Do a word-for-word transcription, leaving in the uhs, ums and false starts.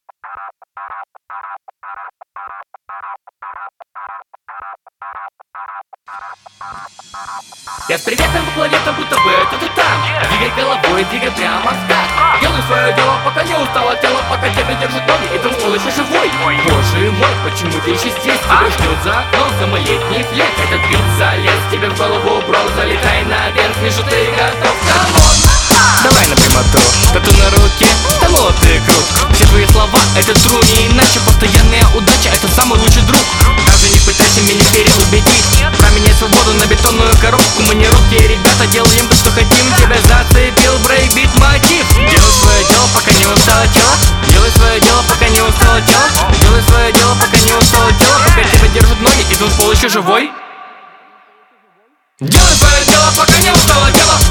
Я с приветом по планетам, будто бы это ты там. Двигай головой, двигай прямо в старт. Делай свое дело, пока не устало тело, пока тебя держит ноги, и ты сволочь живой. Боже мой, почему ты еще здесь? Тебя ждет за окном самолетний флет. Этот бит залез тебе в голову, бро, залетай наверх, вижу, ты готов. Камон! Давай на прямоту, тату на руке, да молод ты крут. Все твои слова, это true, не иначе. Постоянная удача, это самый лучший друг. Даже не пытайся меня переубедить. Променяй свободу на бетонную коробку. Мы не русские ребята, делаем то, что хотим. Тебя зацепил брейкбит мотив. Делай свое дело, пока не устало тело. Делай свое дело, пока не устало тело. Делай свое дело, пока не устало тело. Пока тебя держат ноги, и тут пол еще живой. Делай свое дело, пока не устало тело.